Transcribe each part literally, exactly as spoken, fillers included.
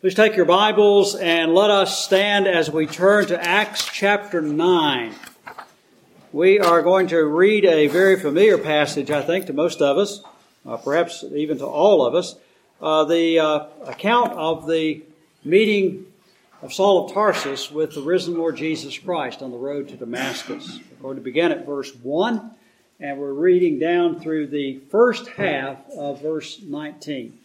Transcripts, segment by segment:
Please take your Bibles and let us stand as we turn to Acts chapter nine. We are going to read a very familiar passage, I think, to most of us, uh, perhaps even to all of us. Uh, the uh, account of the meeting of Saul of Tarsus with the risen Lord Jesus Christ on the road to Damascus. We're going to begin at verse one, and we're reading down through the first half of verse nineteen.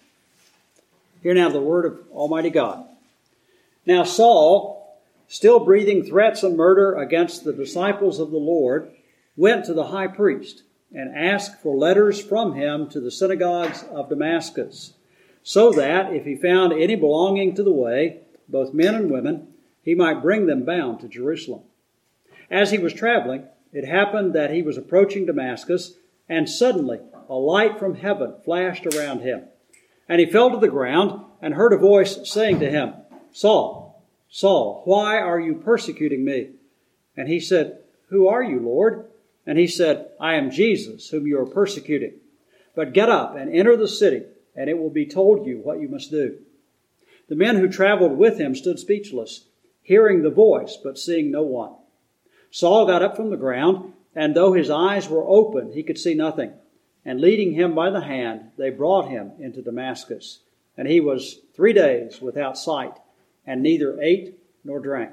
Hear now the word of Almighty God. Now Saul, still breathing threats and murder against the disciples of the Lord, went to the high priest and asked for letters from him to the synagogues of Damascus, so that if he found any belonging to the way, both men and women, he might bring them bound to Jerusalem. As he was traveling, it happened that he was approaching Damascus, and suddenly a light from heaven flashed around him. And he fell to the ground and heard a voice saying to him, Saul, Saul, why are you persecuting me? And he said, Who are you, Lord? And he said, I am Jesus, whom you are persecuting. But get up and enter the city, and it will be told you what you must do. The men who traveled with him stood speechless, hearing the voice, but seeing no one. Saul got up from the ground, and though his eyes were open, he could see nothing. And leading him by the hand, they brought him into Damascus. And he was three days without sight, and neither ate nor drank.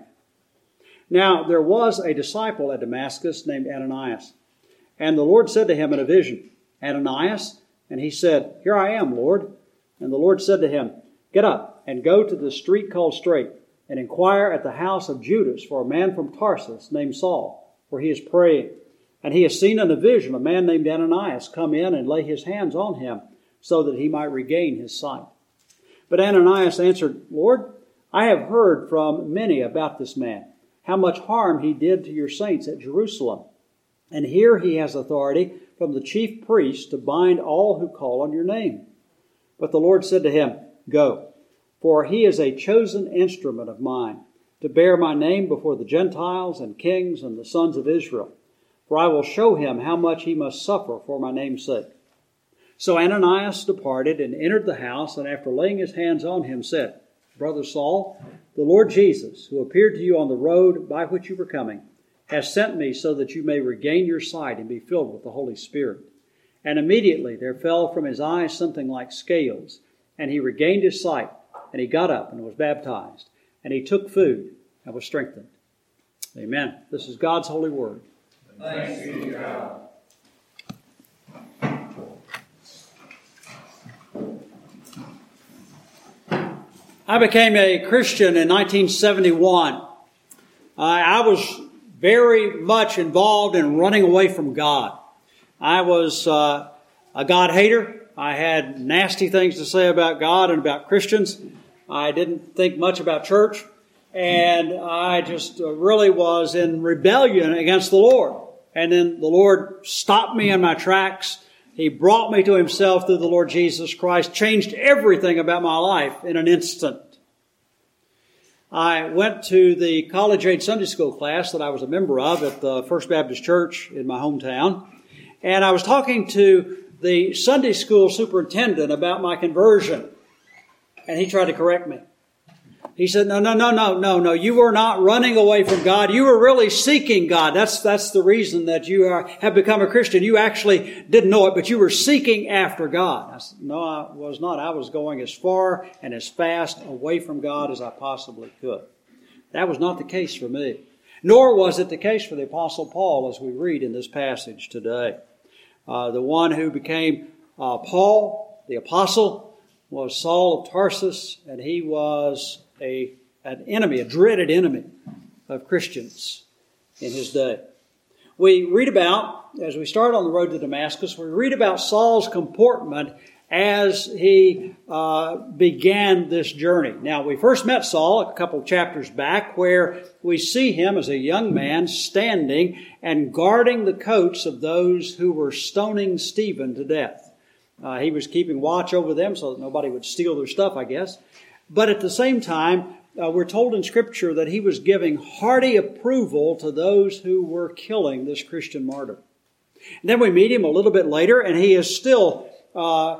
Now there was a disciple at Damascus named Ananias. And the Lord said to him in a vision, Ananias? And he said, Here I am, Lord. And the Lord said to him, Get up and go to the street called Straight, and inquire at the house of Judas for a man from Tarsus named Saul, for he is praying. And he has seen in a vision a man named Ananias come in and lay his hands on him, so that he might regain his sight. But Ananias answered, Lord, I have heard from many about this man, how much harm he did to your saints at Jerusalem. And here he has authority from the chief priests to bind all who call on your name. But the Lord said to him, Go, for he is a chosen instrument of mine, to bear my name before the Gentiles and kings and the sons of Israel. For I will show him how much he must suffer for my name's sake. So Ananias departed and entered the house, and after laying his hands on him, said, Brother Saul, the Lord Jesus, who appeared to you on the road by which you were coming, has sent me so that you may regain your sight and be filled with the Holy Spirit. And immediately there fell from his eyes something like scales, and he regained his sight, and he got up and was baptized, and he took food and was strengthened. Amen. This is God's holy word. Thanks be to God. I became a Christian in nineteen seventy-one. Uh, I was very much involved in running away from God. I was uh, a God hater. I had nasty things to say about God and about Christians. I didn't think much about church. And I just really was in rebellion against the Lord. And then the Lord stopped me in my tracks. He brought me to himself through the Lord Jesus Christ, changed everything about my life in an instant. I went to the college-age Sunday school class that I was a member of at the First Baptist Church in my hometown. And I was talking to the Sunday school superintendent about my conversion. And he tried to correct me. He said, no, no, no, no, no, no. You were not running away from God. You were really seeking God. That's that's the reason that you are, have become a Christian. You actually didn't know it, but you were seeking after God. I said, no, I was not. I was going as far and as fast away from God as I possibly could. That was not the case for me. Nor was it the case for the Apostle Paul, as we read in this passage today. Uh, the one who became uh, Paul, the apostle, was Saul of Tarsus, and he was a an enemy, a dreaded enemy of Christians in his day. We read about, as we start on the road to Damascus, we read about Saul's comportment as he uh, began this journey. Now, we first met Saul a couple of chapters back, where we see him as a young man standing and guarding the coats of those who were stoning Stephen to death. Uh, he was keeping watch over them so that nobody would steal their stuff, I guess. But at the same time, uh, we're told in Scripture that he was giving hearty approval to those who were killing this Christian martyr. And then we meet him a little bit later, and he is still uh,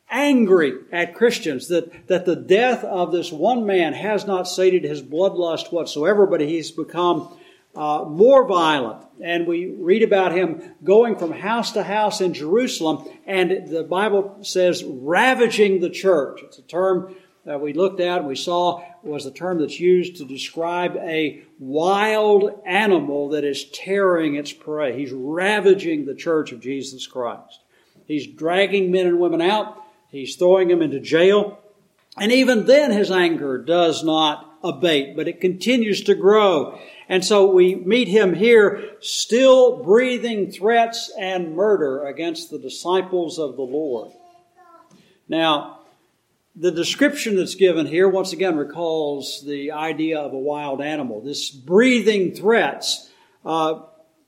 angry at Christians that, that the death of this one man has not sated his bloodlust whatsoever, but he's become uh, more violent. And we read about him going from house to house in Jerusalem, and the Bible says ravaging the church. It's a term that we looked at and we saw was the term that's used to describe a wild animal that is tearing its prey. He's ravaging the church of Jesus Christ. He's dragging men and women out. He's throwing them into jail. And even then his anger does not abate, but it continues to grow. And so we meet him here still breathing threats and murder against the disciples of the Lord. Now, the description that's given here once again recalls the idea of a wild animal. This breathing threats uh,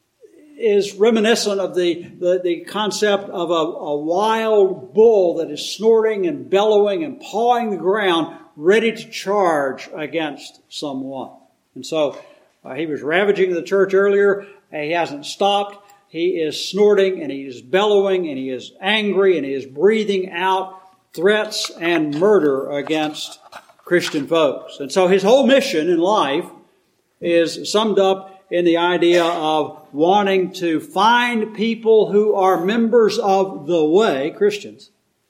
is reminiscent of the, the, the concept of a, a wild bull that is snorting and bellowing and pawing the ground, ready to charge against someone. And so uh, he was ravaging the church earlier. He hasn't stopped. He is snorting and he is bellowing and he is angry and he is breathing out threats and murder against Christian folks. And so his whole mission in life is summed up in the idea of wanting to find people who are members of the way, Christians,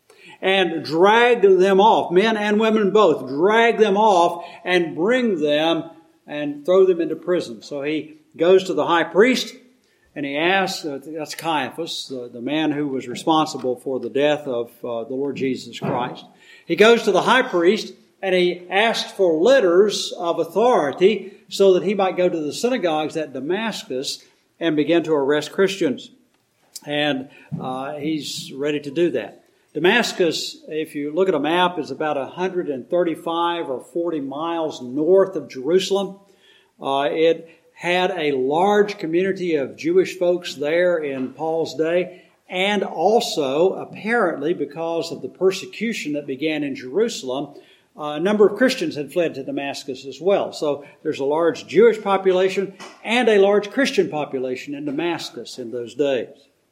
and drag them off, men and women both, drag them off and bring them and throw them into prison. So he goes to the high priest and he asks, uh, that's Caiaphas, the, the man who was responsible for the death of uh, the Lord Jesus Christ. He goes to the high priest and he asks for letters of authority so that he might go to the synagogues at Damascus and begin to arrest Christians. And uh, he's ready to do that. Damascus, if you look at a map, is about one hundred thirty-five or forty miles north of Jerusalem. Uh, it had a large community of Jewish folks there in Paul's day, and also, apparently, because of the persecution that began in Jerusalem, a number of Christians had fled to Damascus as well. So there's a large Jewish population and a large Christian population in Damascus in those days.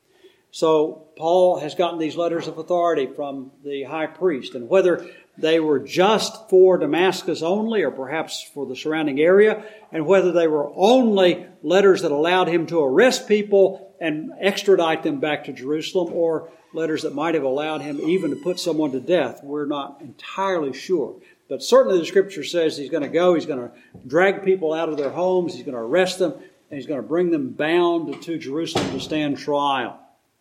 So Paul has gotten these letters of authority from the high priest, and whether they were just for Damascus only or perhaps for the surrounding area, and whether they were only letters that allowed him to arrest people and extradite them back to Jerusalem, or letters that might have allowed him even to put someone to death, we're not entirely sure. But certainly the Scripture says he's going to go, he's going to drag people out of their homes, he's going to arrest them, and he's going to bring them bound to Jerusalem to stand trial.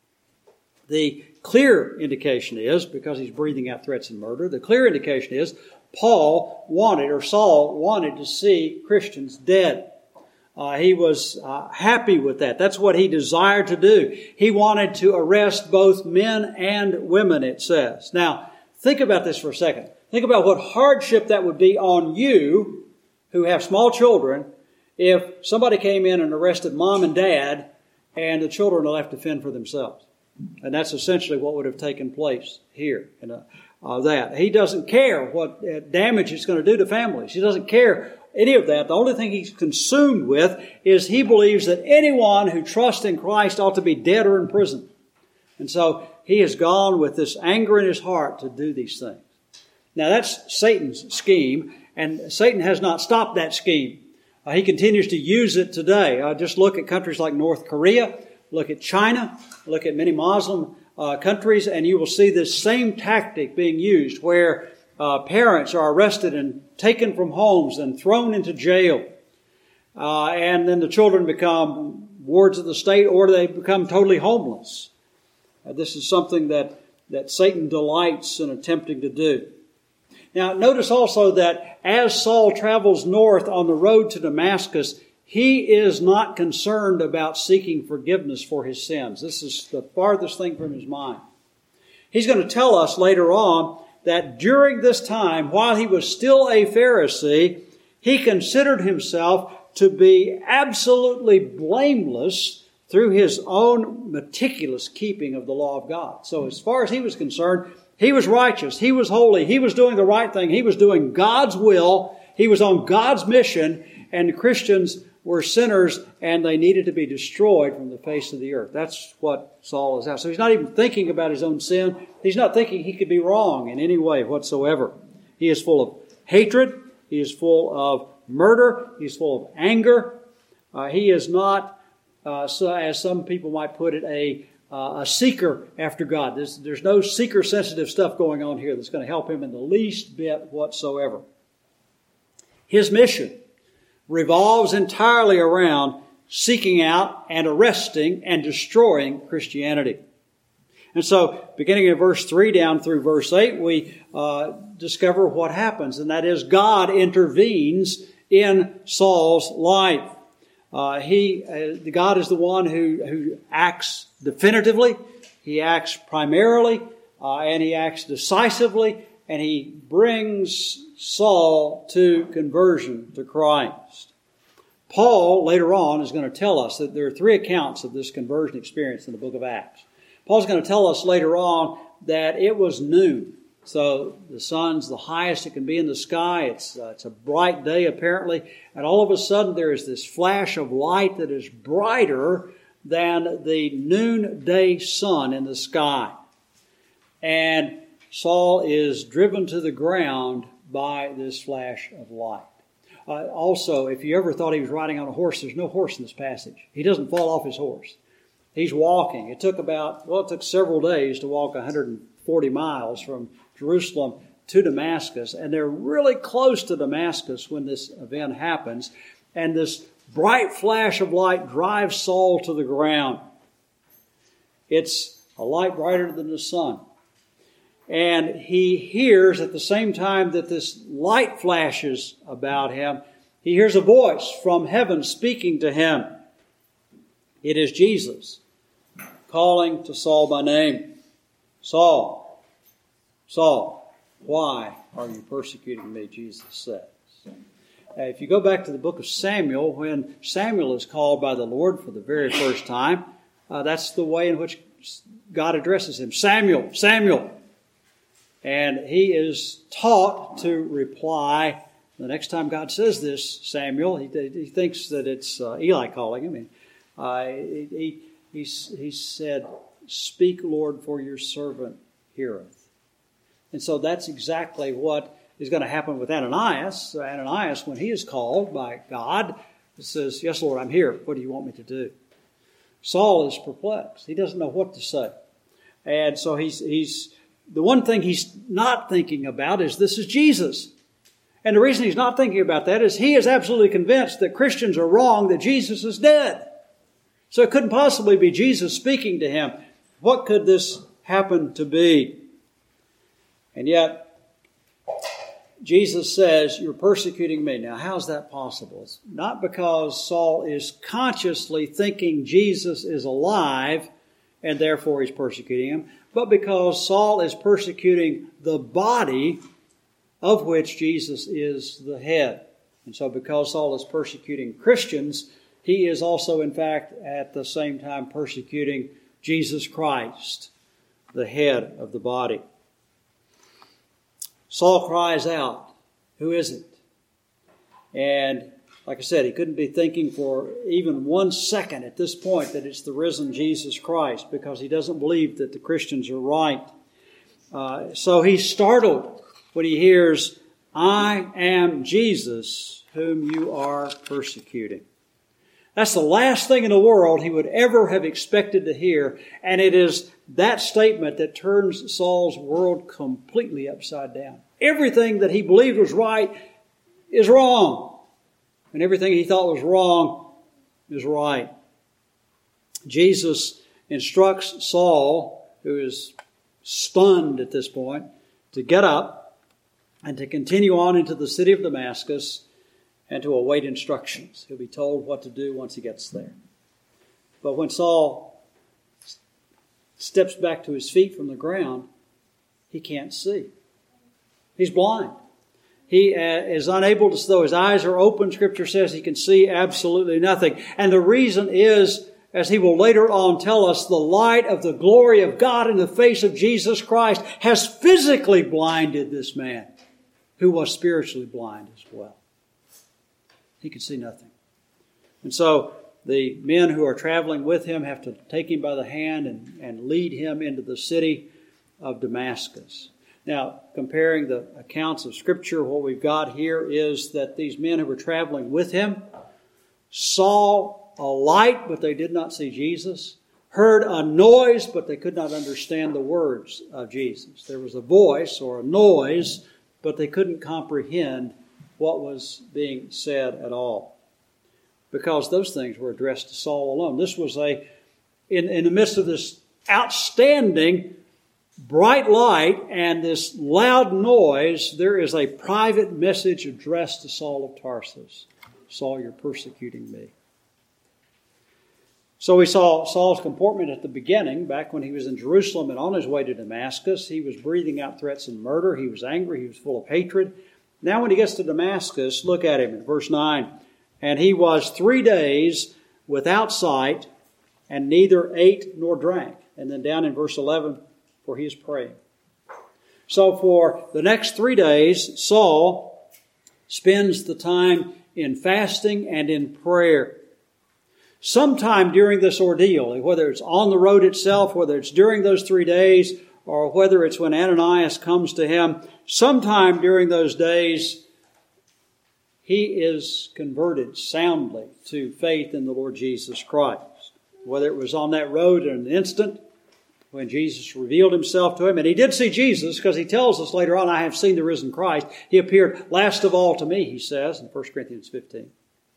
The clear indication is, because he's breathing out threats and murder, the clear indication is Paul wanted, or Saul wanted to see Christians dead. Uh, he was uh, happy with that. That's what he desired to do. He wanted to arrest both men and women, it says. Now, think about this for a second. Think about what hardship that would be on you who have small children if somebody came in and arrested mom and dad and the children are left to fend for themselves. And that's essentially what would have taken place here. In a, uh, that he doesn't care what uh, damage it's going to do to families. He doesn't care any of that. The only thing he's consumed with is he believes that anyone who trusts in Christ ought to be dead or in prison. And so he has gone with this anger in his heart to do these things. Now that's Satan's scheme, and Satan has not stopped that scheme. Uh, he continues to use it today. Uh, just look at countries like North Korea. Look at China, look at many Muslim uh, countries, and you will see this same tactic being used where uh, parents are arrested and taken from homes and thrown into jail. Uh, and then the children become wards of the state or they become totally homeless. Uh, this is something that, that Satan delights in attempting to do. Now, notice also that as Saul travels north on the road to Damascus, he is not concerned about seeking forgiveness for his sins. This is the farthest thing from his mind. He's going to tell us later on that during this time, while he was still a Pharisee, he considered himself to be absolutely blameless through his own meticulous keeping of the law of God. So as far as he was concerned, he was righteous, he was holy, he was doing the right thing, he was doing God's will, he was on God's mission, and the Christians were sinners and they needed to be destroyed from the face of the earth. That's what Saul is out. So he's not even thinking about his own sin. He's not thinking he could be wrong in any way whatsoever. He is full of hatred. He is full of murder. He is full of anger. Uh, he is not, uh, so, as some people might put it, a, uh, a seeker after God. There's, there's no seeker-sensitive stuff going on here that's going to help him in the least bit whatsoever. His mission revolves entirely around seeking out and arresting and destroying Christianity. And so, beginning in verse three down through verse eight, we uh, discover what happens, and that is God intervenes in Saul's life. Uh, he, uh, God is the one who, who acts definitively, He acts primarily, uh, and He acts decisively, and He brings Saul to conversion to Christ. Paul, later on, is going to tell us that there are three accounts of this conversion experience in the book of Acts. Paul's going to tell us later on that it was noon. So the sun's the highest it can be in the sky. It's, uh, it's a bright day, apparently. And all of a sudden, there is this flash of light that is brighter than the noonday sun in the sky. And Saul is driven to the ground by this flash of light. Uh, also, if you ever thought he was riding on a horse, there's no horse in this passage. He doesn't fall off his horse. He's walking. It took about, well, it took several days to walk one hundred forty miles from Jerusalem to Damascus. And they're really close to Damascus when this event happens. And this bright flash of light drives Saul to the ground. It's a light brighter than the sun. And he hears at the same time that this light flashes about him, he hears a voice from heaven speaking to him. It is Jesus calling to Saul by name. Saul, Saul, why are you persecuting me? Jesus says. Uh, if you go back to the book of Samuel, when Samuel is called by the Lord for the very first time, uh, that's the way in which God addresses him. Samuel, Samuel. And he is taught to reply. The next time God says this, Samuel, he, he thinks that it's uh, Eli calling him. And, uh, he, he, he said, "Speak, Lord, for your servant heareth." And so that's exactly what is going to happen with Ananias. Ananias, when he is called by God, says, "Yes, Lord, I'm here. What do you want me to do?" Saul is perplexed. He doesn't know what to say. And so he's he's the one thing he's not thinking about is this is Jesus. And the reason he's not thinking about that is he is absolutely convinced that Christians are wrong, that Jesus is dead. So it couldn't possibly be Jesus speaking to him. What could this happen to be? And yet, Jesus says, "You're persecuting me." Now, how's that possible? It's not because Saul is consciously thinking Jesus is alive and therefore he's persecuting him, but because Saul is persecuting the body of which Jesus is the head. And so because Saul is persecuting Christians, he is also, in fact, at the same time persecuting Jesus Christ, the head of the body. Saul cries out, "Who is it?" And like I said, he couldn't be thinking for even one second at this point that it's the risen Jesus Christ, because he doesn't believe that the Christians are right. Uh, so he's startled when he hears, "I am Jesus whom you are persecuting." That's the last thing in the world he would ever have expected to hear. And it is that statement that turns Saul's world completely upside down. Everything that he believed was right is wrong. And everything he thought was wrong is right. Jesus instructs Saul, who is stunned at this point, to get up and to continue on into the city of Damascus and to await instructions. He'll be told what to do once he gets there. But when Saul steps back to his feet from the ground, he can't see. He's blind. He is unable to, though his eyes are open, Scripture says he can see absolutely nothing. And the reason is, as he will later on tell us, the light of the glory of God in the face of Jesus Christ has physically blinded this man, who was spiritually blind as well. He could see nothing. And so the men who are traveling with him have to take him by the hand and, and lead him into the city of Damascus. Now, comparing the accounts of Scripture, what we've got here is that these men who were traveling with him saw a light, but they did not see Jesus, heard a noise, but they could not understand the words of Jesus. There was a voice or a noise, but they couldn't comprehend what was being said at all, because those things were addressed to Saul alone. This was a, in, in the midst of this outstanding bright light and this loud noise, there is a private message addressed to Saul of Tarsus. Saul, you're persecuting me. So we saw Saul's comportment at the beginning, back when he was in Jerusalem and on his way to Damascus. He was breathing out threats and murder. He was angry. He was full of hatred. Now when he gets to Damascus, look at him in verse nine. And he was three days without sight, and neither ate nor drank. And then down in verse eleven, for he is praying. So for the next three days, Saul spends the time in fasting and in prayer. Sometime during this ordeal, whether it's on the road itself, whether it's during those three days, or whether it's when Ananias comes to him, sometime during those days, he is converted soundly to faith in the Lord Jesus Christ. Whether it was on that road in an instant, when Jesus revealed himself to him, and he did see Jesus, because he tells us later on, I have seen the risen Christ. He appeared last of all to me, he says, in First Corinthians fifteen.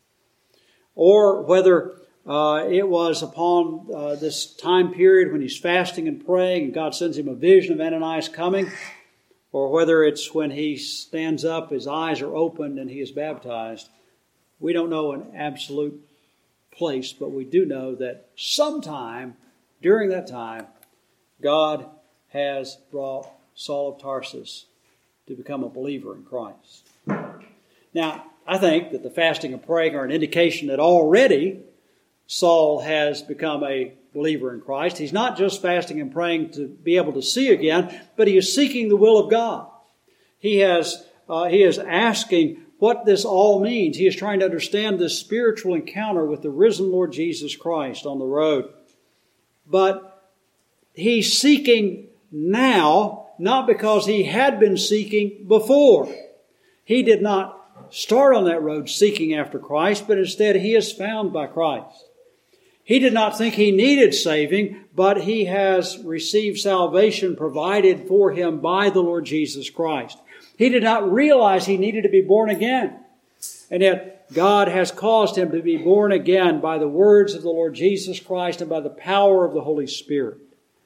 Or whether uh, it was upon uh, this time period when he's fasting and praying, and God sends him a vision of Ananias coming, or whether it's when he stands up, his eyes are opened, and he is baptized. We don't know an absolute place, but we do know that sometime during that time, God has brought Saul of Tarsus to become a believer in Christ. Now, I think that the fasting and praying are an indication that already Saul has become a believer in Christ. He's not just fasting and praying to be able to see again, but he is seeking the will of God. He has, uh, he is asking what this all means. He is trying to understand this spiritual encounter with the risen Lord Jesus Christ on the road. But he's seeking now, not because he had been seeking before. He did not start on that road seeking after Christ, but instead he is found by Christ. He did not think he needed saving, but he has received salvation provided for him by the Lord Jesus Christ. He did not realize he needed to be born again. And yet God has caused him to be born again by the words of the Lord Jesus Christ and by the power of the Holy Spirit.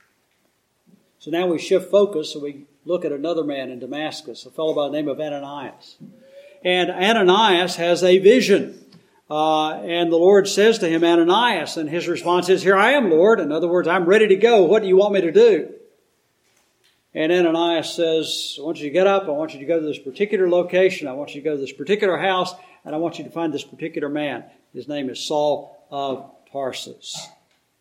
So now we shift focus and we look at another man in Damascus, a fellow by the name of Ananias. And Ananias has a vision. Uh, and the Lord says to him, Ananias, and his response is, here I am, Lord. In other words, I'm ready to go. What do you want me to do? And Ananias says, I want you to get up. I want you to go to this particular location. I want you to go to this particular house. And I want you to find this particular man. His name is Saul of Tarsus.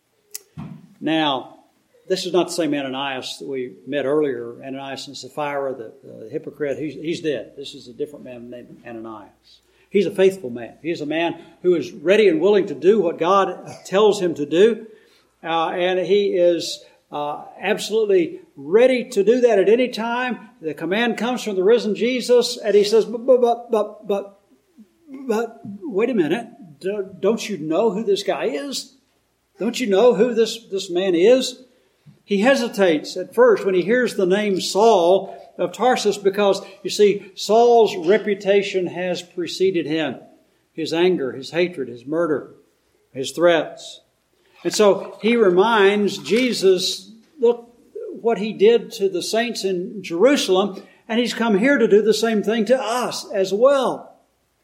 Now, this is not the same Ananias that we met earlier, Ananias and Sapphira, the, the hypocrite. He's, he's dead. This is a different man named Ananias. He's a faithful man. He's a man who is ready and willing to do what God tells him to do. Uh, and he is uh, absolutely ready to do that at any time. The command comes from the risen Jesus, and he says, but, but, but, but, but, but wait a minute. Don't you know who this guy is? Don't you know who this, this man is? He hesitates at first when he hears the name Saul of Tarsus because, you see, Saul's reputation has preceded him. His anger, his hatred, his murder, his threats. And so he reminds Jesus, look what he did to the saints in Jerusalem, and he's come here to do the same thing to us as well.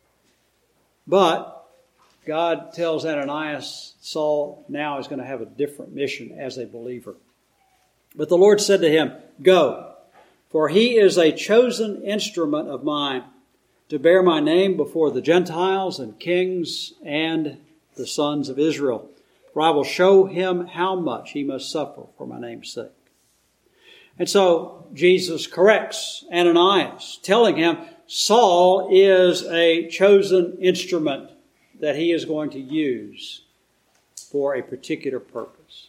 But God tells Ananias, Saul now is going to have a different mission as a believer. But the Lord said to him, go, for he is a chosen instrument of mine to bear my name before the Gentiles and kings and the sons of Israel. For I will show him how much he must suffer for my name's sake. And so Jesus corrects Ananias, telling him Saul is a chosen instrument. that he is going to use for a particular purpose.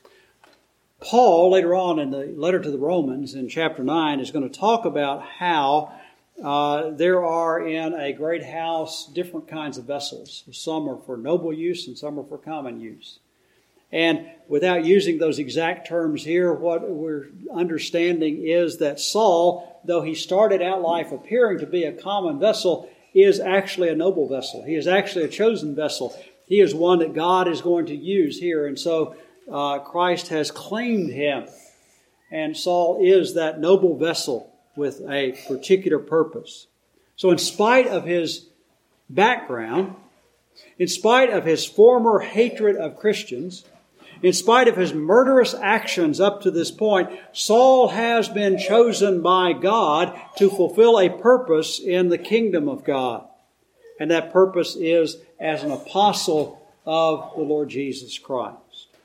Paul, later on in the letter to the Romans in chapter nine, is going to talk about how uh, there are in a great house different kinds of vessels. Some are for noble use and some are for common use. And without using those exact terms here, what we're understanding is that Saul, though he started out life appearing to be a common vessel, is actually a noble vessel. He is actually a chosen vessel. He is one that God is going to use here. And so uh, Christ has claimed him. And Saul is that noble vessel with a particular purpose. So in spite of his background, in spite of his former hatred of Christians, in spite of his murderous actions up to this point, Saul has been chosen by God to fulfill a purpose in the kingdom of God. And that purpose is as an apostle of the Lord Jesus Christ.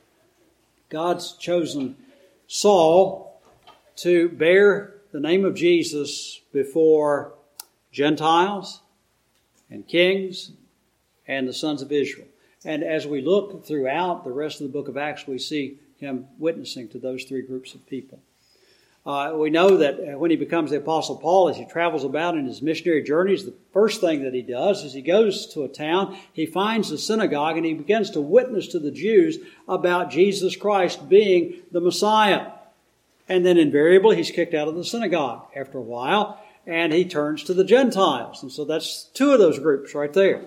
God's chosen Saul to bear the name of Jesus before Gentiles and kings and the sons of Israel. And as we look throughout the rest of the book of Acts, we see him witnessing to those three groups of people. Uh, we know that when he becomes the Apostle Paul, as he travels about in his missionary journeys, the first thing that he does is he goes to a town, he finds a synagogue, and he begins to witness to the Jews about Jesus Christ being the Messiah. And then invariably he's kicked out of the synagogue after a while, and he turns to the Gentiles. And so that's two of those groups right there.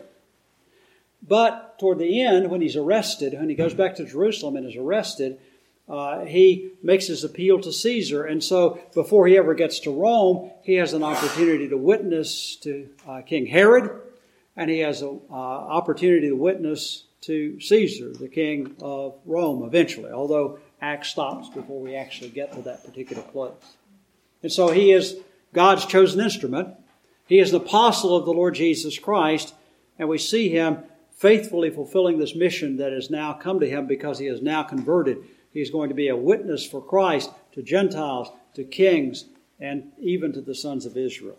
But toward the end, when he's arrested, when he goes back to Jerusalem and is arrested, uh, he makes his appeal to Caesar. And so before he ever gets to Rome, he has an opportunity to witness to uh, King Herod, and he has an uh, opportunity to witness to Caesar, the king of Rome, eventually, although Acts stops before we actually get to that particular place. And so he is God's chosen instrument. He is an apostle of the Lord Jesus Christ, and we see him faithfully fulfilling this mission that has now come to him because he is now converted. He is going to be a witness for Christ to Gentiles, to kings, and even to the sons of Israel.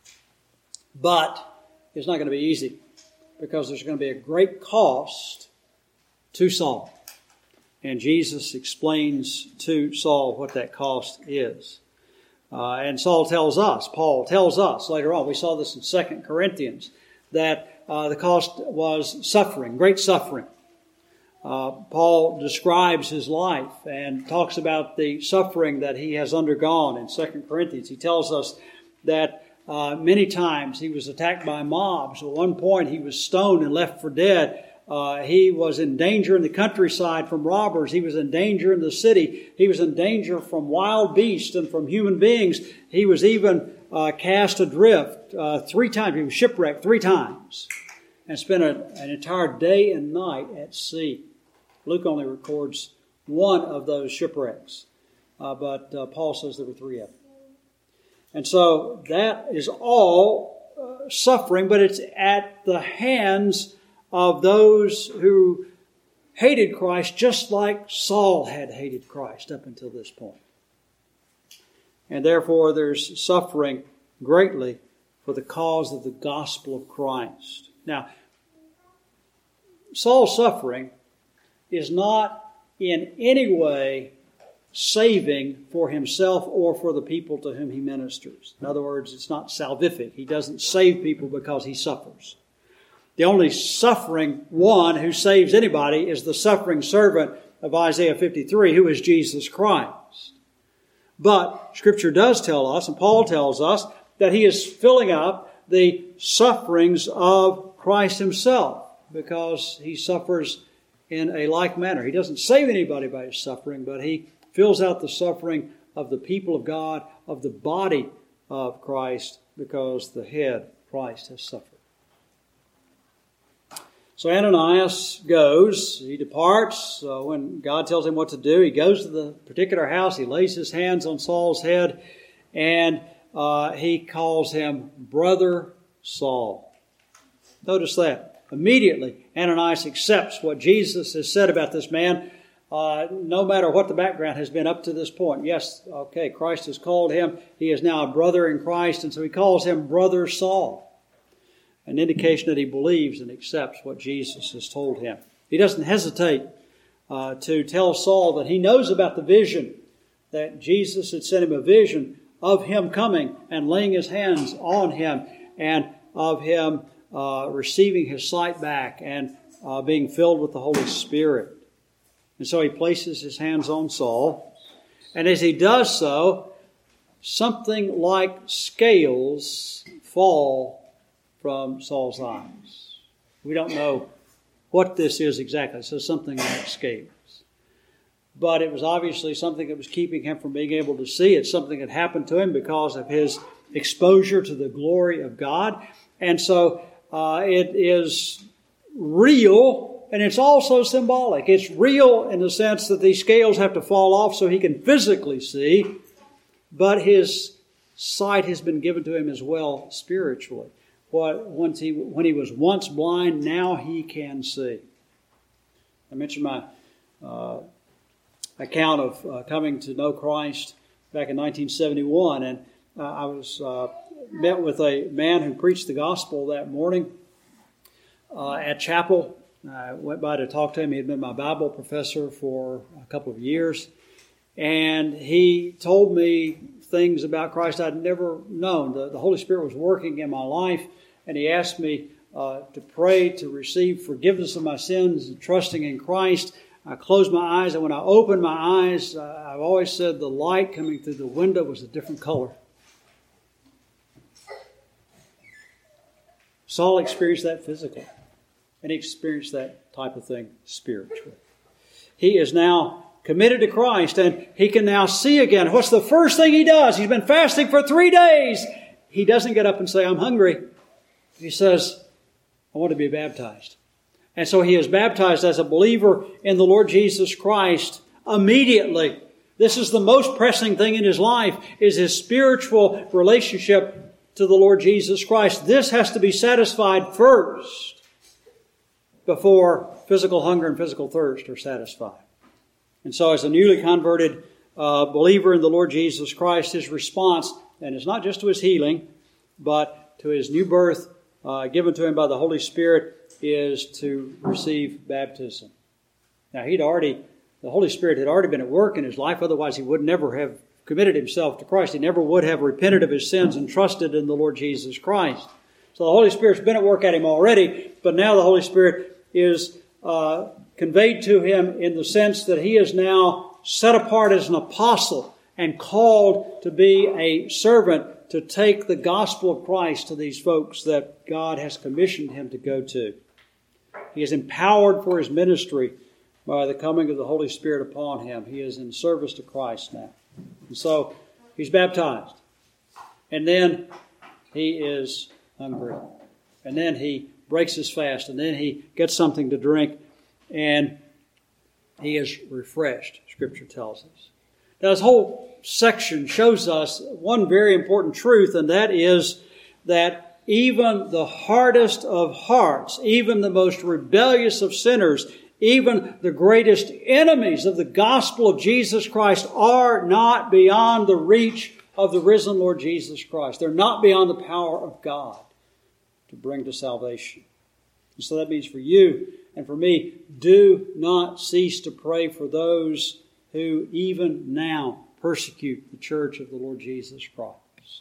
But it's not going to be easy because there's going to be a great cost to Saul. And Jesus explains to Saul what that cost is. Uh, and Saul tells us, Paul tells us later on, we saw this in Second Corinthians, that Uh, the cost was suffering, great suffering. Uh, Paul describes his life and talks about the suffering that he has undergone in Second Corinthians. He tells us that uh, many times he was attacked by mobs. At one point he was stoned and left for dead. Uh, he was in danger in the countryside from robbers. He was in danger in the city. He was in danger from wild beasts and from human beings. He was even uh, cast adrift uh, three times. He was shipwrecked three times and spent a, an entire day and night at sea. Luke only records one of those shipwrecks, uh, but uh, Paul says there were three of them. And so that is all uh, suffering, but it's at the hands of those who hated Christ just like Saul had hated Christ up until this point. And therefore there's suffering greatly for the cause of the gospel of Christ. Now, Saul's suffering is not in any way saving for himself or for the people to whom he ministers. In other words, it's not salvific. He doesn't save people because he suffers. The only suffering one who saves anybody is the suffering servant of Isaiah fifty-three, who is Jesus Christ. But Scripture does tell us, and Paul tells us, that he is filling up the sufferings of Christ himself because he suffers in a like manner. He doesn't save anybody by his suffering, but he fills out the suffering of the people of God, of the body of Christ, because the head, Christ, has suffered. So Ananias goes, he departs. Uh, when God tells him what to do, he goes to the particular house, he lays his hands on Saul's head, and uh, he calls him Brother Saul. Notice that. Immediately, Ananias accepts what Jesus has said about this man, uh, no matter what the background has been up to this point. Yes, okay, Christ has called him. He is now a brother in Christ, and so he calls him Brother Saul. an indication that he believes and accepts what Jesus has told him. He doesn't hesitate uh, to tell Saul that he knows about the vision, that Jesus had sent him a vision of him coming and laying his hands on him, and of him uh, receiving his sight back and uh, being filled with the Holy Spirit. And so he places his hands on Saul. And as he does so, something like scales fall from Saul's eyes. We don't know what this is exactly. It says something like scales. But it was obviously something that was keeping him from being able to see. It's something that happened to him because of his exposure to the glory of God. And so uh, it is real, and it's also symbolic. It's real in the sense that these scales have to fall off so he can physically see, but his sight has been given to him as well spiritually. What, once he, when he was once blind, now he can see. I mentioned my uh, account of uh, coming to know Christ back in nineteen seventy-one, and uh, I was uh, met with a man who preached the gospel that morning uh, at chapel. I went by to talk to him. He had been my Bible professor for a couple of years, and he told me things about Christ I'd never known. The, the Holy Spirit was working in my life, and he asked me uh, to pray to receive forgiveness of my sins and trusting in Christ. I closed my eyes, and when I opened my eyes, uh, I've always said the light coming through the window was a different color. Saul experienced that physically, and he experienced that type of thing spiritually. He is now committed to Christ, and he can now see again. What's the first thing he does? He's been fasting for three days. He doesn't get up and say, I'm hungry. He says, I want to be baptized. And so he is baptized as a believer in the Lord Jesus Christ immediately. This is the most pressing thing in his life, is his spiritual relationship to the Lord Jesus Christ. This has to be satisfied first before physical hunger and physical thirst are satisfied. And so as a newly converted uh, believer in the Lord Jesus Christ, his response, and it's not just to his healing, but to his new birth uh, given to him by the Holy Spirit, is to receive baptism. Now, he'd already, the Holy Spirit had already been at work in his life, otherwise he would never have committed himself to Christ. He never would have repented of his sins and trusted in the Lord Jesus Christ. So the Holy Spirit's been at work at him already, but now the Holy Spirit is uh, conveyed to him in the sense that he is now set apart as an apostle and called to be a servant to take the gospel of Christ to these folks that God has commissioned him to go to. He is empowered for his ministry by the coming of the Holy Spirit upon him. He is in service to Christ now. And so he's baptized. And then he is hungry. And then he breaks his fast. And then he gets something to drink. And he is refreshed, Scripture tells us. Now, this whole section shows us one very important truth, and that is that even the hardest of hearts, even the most rebellious of sinners, even the greatest enemies of the gospel of Jesus Christ are not beyond the reach of the risen Lord Jesus Christ. They're not beyond the power of God to bring to salvation. And so that means for you and for me, do not cease to pray for those who even now persecute the church of the Lord Jesus Christ.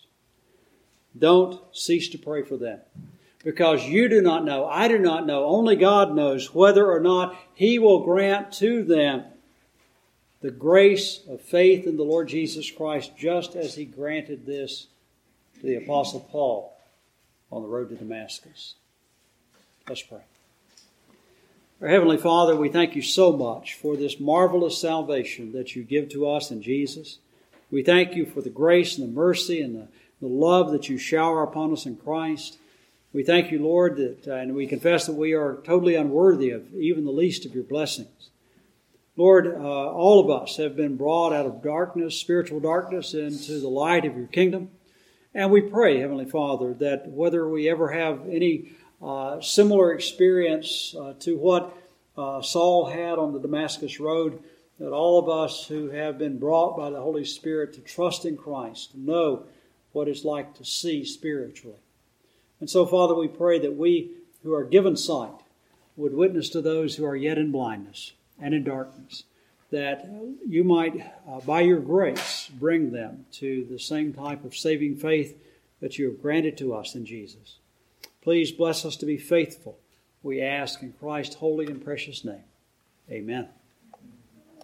Don't cease to pray for them, because you do not know, I do not know, only God knows whether or not He will grant to them the grace of faith in the Lord Jesus Christ, just as He granted this to the Apostle Paul on the road to Damascus. Let's pray. Our Heavenly Father, we thank You so much for this marvelous salvation that You give to us in Jesus. We thank You for the grace and the mercy and the, the love that You shower upon us in Christ. We thank You, Lord, that, uh, and we confess that we are totally unworthy of even the least of Your blessings. Lord, uh, all of us have been brought out of darkness, spiritual darkness, into the light of Your kingdom. And we pray, Heavenly Father, that whether we ever have any uh, similar experience uh, to what uh, Saul had on the Damascus road, that all of us who have been brought by the Holy Spirit to trust in Christ, to know what it's like to see spiritually, And so, Father, we pray that we who are given sight would witness to those who are yet in blindness and in darkness, that you might, uh, by your grace, bring them to the same type of saving faith that you have granted to us in Jesus. Please bless us to be faithful, we ask in Christ's holy and precious name. Amen.